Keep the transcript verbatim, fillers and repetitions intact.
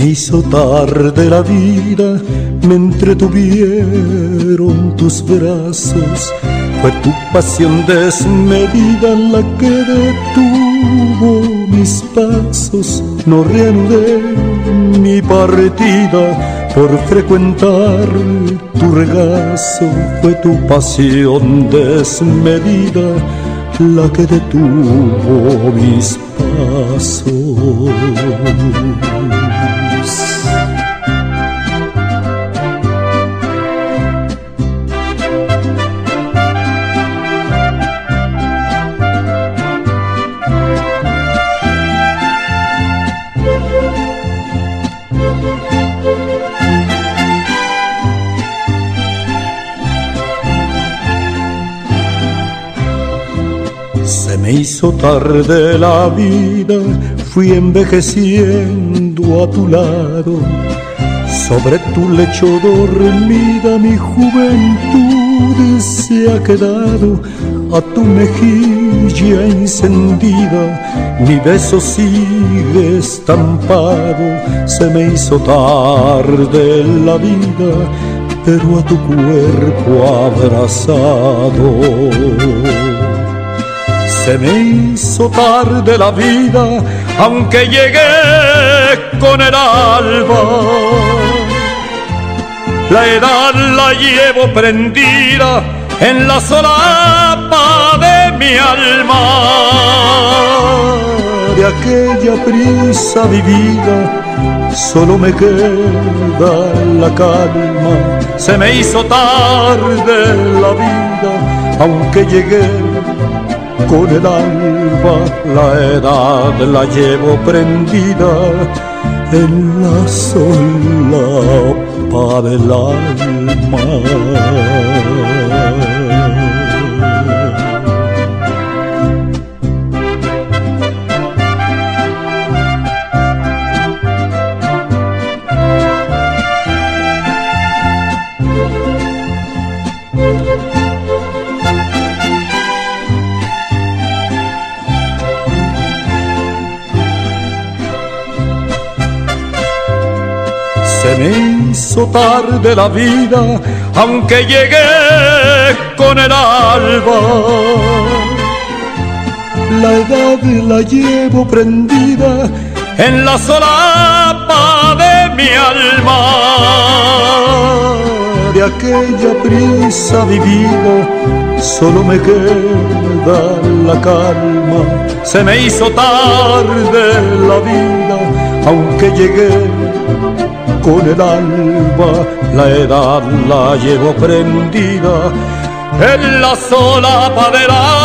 me hizo tarde la vida, me entretuvieron tus brazos. Fue tu pasión desmedida la que detuvo mis pasos. No reanudé mi partida por frecuentar tu regazo. Fue tu pasión desmedida la que detuvo mis pasos. Se me hizo tarde la vida, fui envejeciendo a tu lado. Sobre tu lecho dormida mi juventud se ha quedado. A tu mejilla encendida mi beso sigue estampado. Se me hizo tarde la vida, pero a tu cuerpo abrazado. Se me hizo tarde la vida, aunque llegué con el alba. La edad la llevo prendida en la solapa de mi alma. De aquella prisa vivida solo me queda la calma. Se me hizo tarde la vida, aunque llegué con el alba. La edad la llevo prendida en la solapa del alma. Se me hizo tarde la vida, aunque llegué con el alba. La edad la llevo prendida en la solapa de mi alma. De aquella prisa vivida solo me queda la calma. Se me hizo tarde la vida, aunque llegué con el alba. La edad la llevo prendida en la solapa del alma.